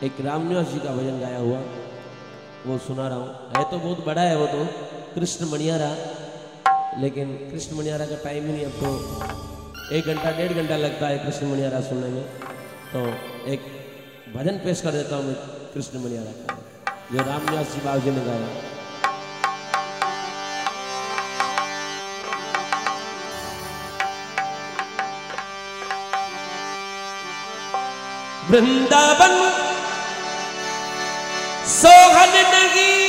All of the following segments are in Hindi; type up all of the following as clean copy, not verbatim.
एक रामनिवास जी का भजन गाया हुआ वो सुना रहा हूँ। है तो बहुत बड़ा है वो तो, कृष्ण मणियारा, लेकिन कृष्ण मणियारा का टाइम ही नहीं, अब तो 1 घंटा 1.5 घंटा लगता है कृष्ण मणियारा सुनने में। तो एक भजन पेश कर देता हूँ मैं कृष्ण मणियारा का, जो रामनिवास जी बाबू जी ने गाया। वृंदावन सोहन नगीर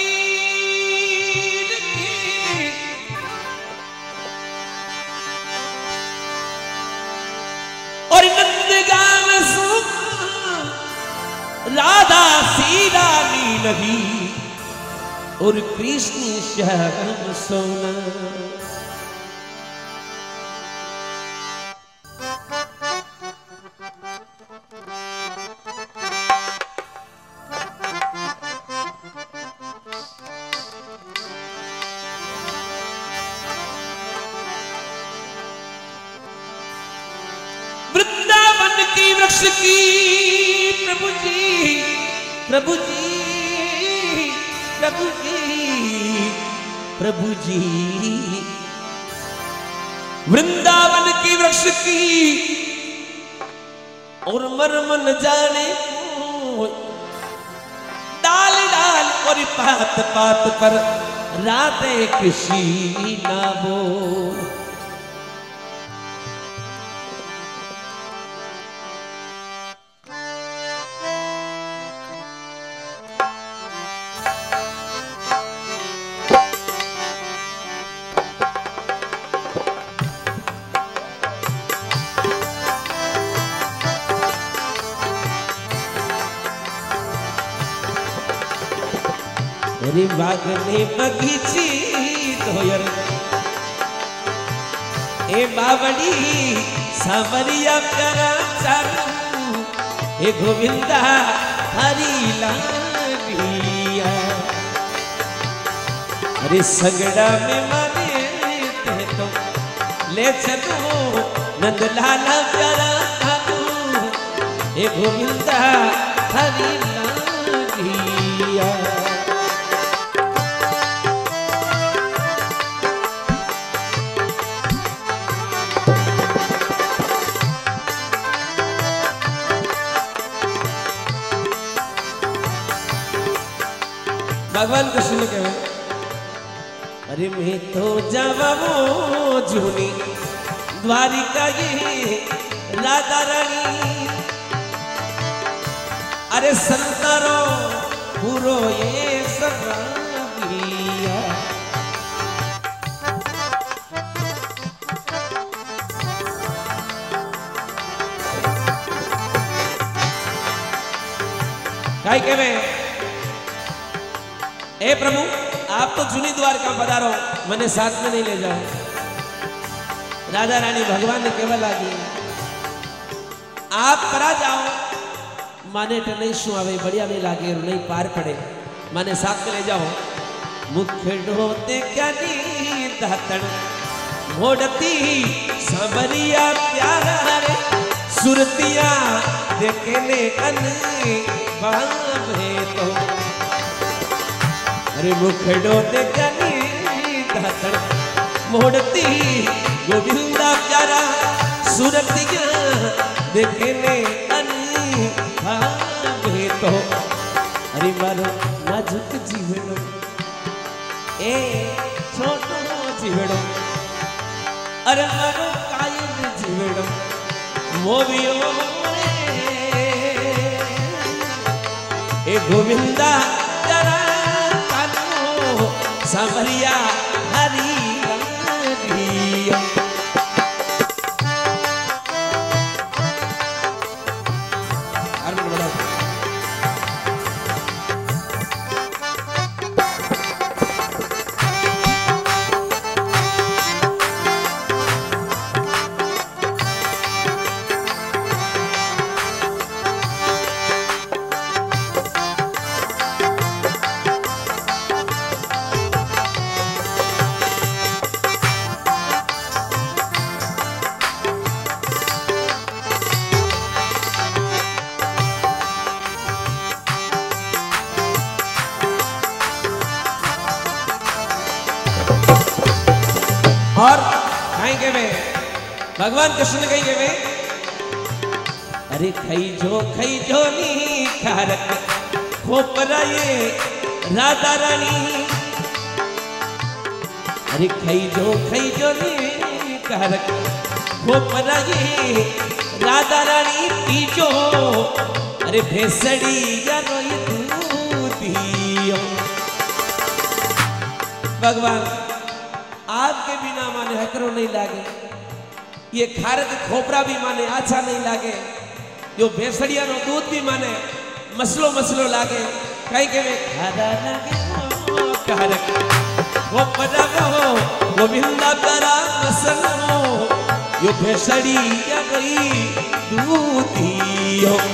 की, और नंदगांव सुख राधा सी रानी लगी, और कृष्ण शहर सोना। वृंदावन की वृक्ष की प्रभु जी, प्रभु जी, प्रभु जी, प्रभु जी, वृंदावन की वृक्ष की, और मर्म न जाने डाल डाल और पात पात पर राधे किसी ना बोल। रे बागने बगीची धोयर, ए बावड़ी सावरिया प्यारा चारू, ए गोविंदा हरी लागिया। अरे सगड़ा में माने ते तो ले चलो नंदलाला प्यारा चारू, ए गोविंदा हरी लागिया। भगवान कृष्ण ने कहा, अरे मैं तो जावा वो जूनी द्वारिका ये राधा रानी, अरे संतारो पूरो ये सगागिया। काय कहे, ए प्रभु आप तो जूनी द्वारका पधारो, मैंने साथ में नहीं ले जाओ। राधा रानी भगवान ने केवल आ दिया, आप परा जाओ, माने तो नहीं शू आवे, बढ़िया नहीं लागे, नहीं पार पड़े, माने साथ में ले जाओ। मुख्य ढोते क्या नी दातन मोड़ती सबरिया प्यारे, सुरतिया देखने अन बाबे तो। अरे मुखड़ो देखनी दातन मोड़ती गोविंदा प्यारा, सुरतिया देखने अनी भावे तो। अरे मारो नाजुक जीवनो, ए छोटो जीवनो, अरे मारो कायल जीवनो मोवियो ए गोविंदा प्यारा सावरिया हरी हरिया। कहीं के वे भगवान कृष्ण कहीं के वे अरे खई जो नी खारक खोपरा ये राधा रानी अरे खई जो नी खारक खोपरा ये राधा रानी पीजो अरे भेसड़ी या रोई दूधियो भगवान आपके बिना माने हकरो नहीं लागे ये खारक खोपरा भी माने अच्छा नहीं लागे जो भेसड़िया नो दूध भी माने मसलो मसलो लागे कहीं के वे खारा लागे खारक खोपरा वो गोविंदा प्यारा मसलो यो भेसड़िया गई दूधियो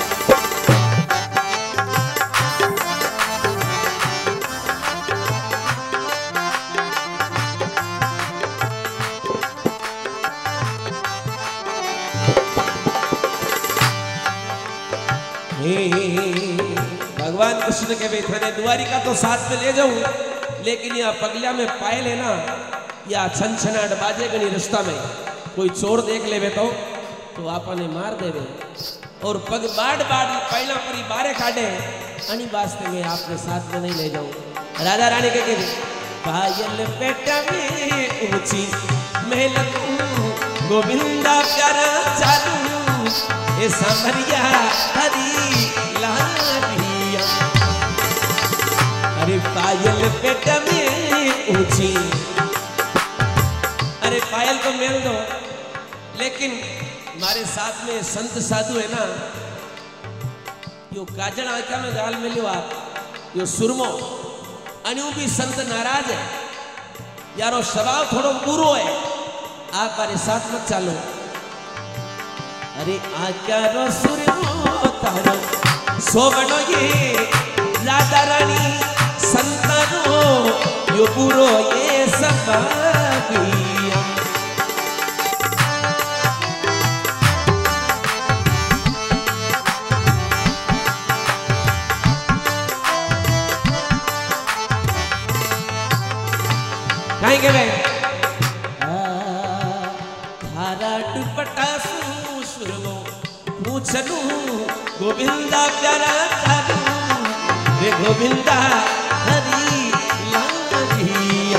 भगवान कृष्ण के वे थाने द्वारिका तो साथ में ले जाऊं लेकिन यह पगलिया में पायल है ना या छनछनाट बाजे गनी रास्ता में कोई चोर देख ले तो आपने मार देवे और पग बाड़ पहला परी बारे काटे अनी वास्ते में आपने साथ में नहीं ले जाऊं राजा रानी के पायल बेटा में ऊंची महल गोविंदा प्यारा चालू ए सामरिया हरी लालिया अरे पायल पेट में ऊंची अरे पायल को मेल दो लेकिन हमारे साथ में संत साधु है ना यो काजल आंखा में गाल मिलो आप यो सुरमो अन्यू भी संत नाराज है यारो स्वभाव थोड़ो बुरो है आप हमारे साथ मत चालो अरे आज्ञा रो सुरमो तारो सोवनो ये राधा रानी संतानो यो बुरो ये सबागिया कहीं के भाई धारा दुपट्टा सुरमो पूछलू गोविंदा प्यारा चालू रे गोविंदा हरी लालिया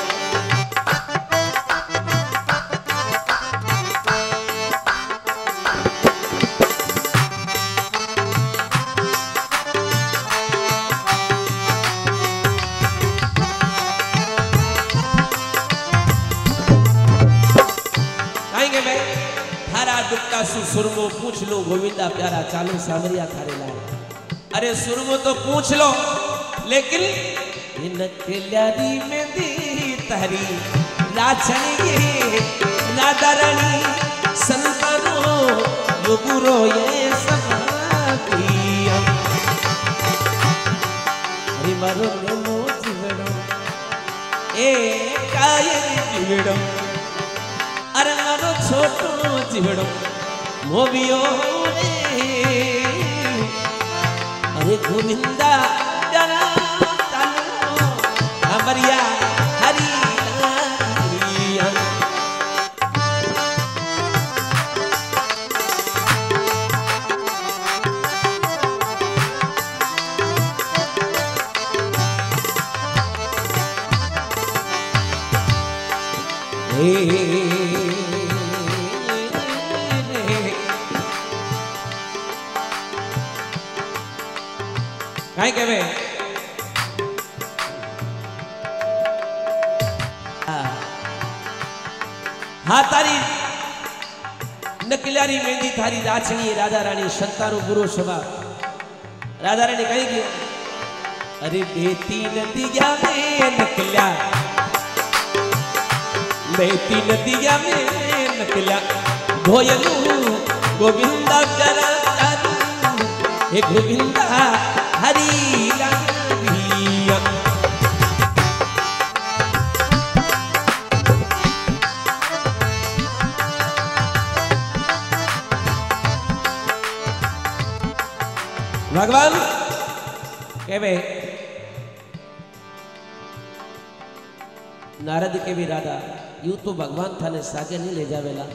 कहेंगे भाई थारा दुपट्टा सुरमो पूछ लो गोविंदा प्यारा चालू सामरिया थारे लाए अरे सुरमो तो पूछ लो लेकिन नकल्यारी में दी तारी लाछनी राधा रानी संतानो यो बुरो ये सबागिया अरे मारो नो जीवड़ो ए कायर जीवड़ो अरे मारो छोटो जीवड़ो मोबियो अरे गोविंदा प्यारा चालू सामरिया हरी लालिया काहे कहवे हाँ तारी नकल्यारी मेहंदी थारी राछनी राधा रानी संतानु गुरु सभा राधा रानी कही कि अरे बेटी नदिया में नकल्या बेटी नदिया में नकल्या धोयलू गोविंदा प्यारा चालू हे गोविंदा हरी लालिया भगवान कहवे नारद के भी राधा यूं तो भगवान थाने सागे नहीं ले जावेला।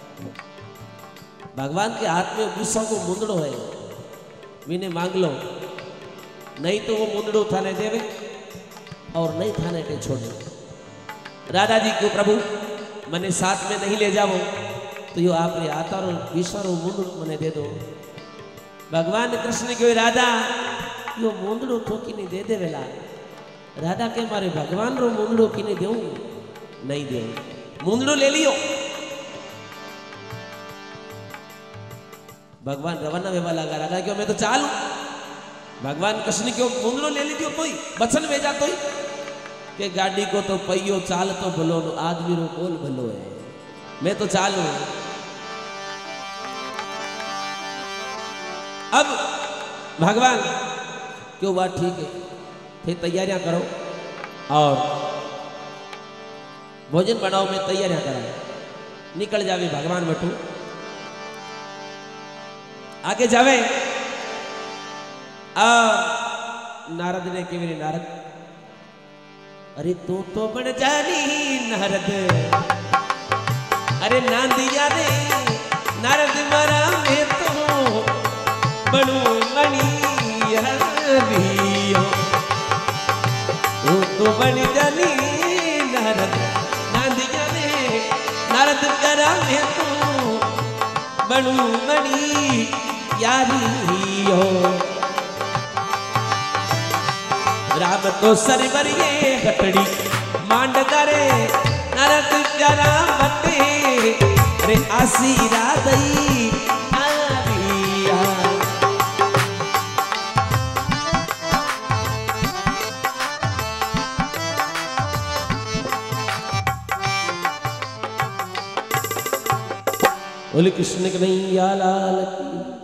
भगवान के हाथ में गुस्सा को मुंदड़ो है, मीने मांग लो, नहीं तो वो मुंदड़ो थाने देवे और नहीं थाने के छोड़े। राधा जी को प्रभु मने साथ में नहीं ले जाओ तो यो आप आतारो विश्वारो मुंदड़ो मने दे दो। भगवान कृष्ण क्यों राधा यो मुंदड़ो ठोकी नहीं दे देवेला। राधा के मारे भगवान रो मुंदड़ो किने देऊ नहीं दे, मुंदड़ो ले लियो। भगवान रवाना वेवा लगा। राधा क्यों मैं तो चालू। भगवान कृष्ण क्यों मुंदड़ो ले लीजियो तोई बचन भेजा तोई के गाड़ी को तो पहियो चाल तो भलो आदमी रो बोल भलो है, मैं तो चालू। अब भगवान क्यों बात ठीक है, फिर तैयारियां करो और भोजन बनाओ, में तैयारियां करा निकल जावे। भगवान बैठू आगे जावे नारद ने के मेरे नारद, अरे तू तो बन जानी नारद, अरे नांदिया रे नारद मरा मैं तो बनू मणिया रियो। तू तो बन जानी नारद, नांदिया रे नारद मरा मैं तो बनू मणि यारियो। राम तो सरवरिये गठड़ी मांड करे नारद प्यारा बटे, रे आसी राधई आरिया। बोले कृष्ण कन्हैया लाल की।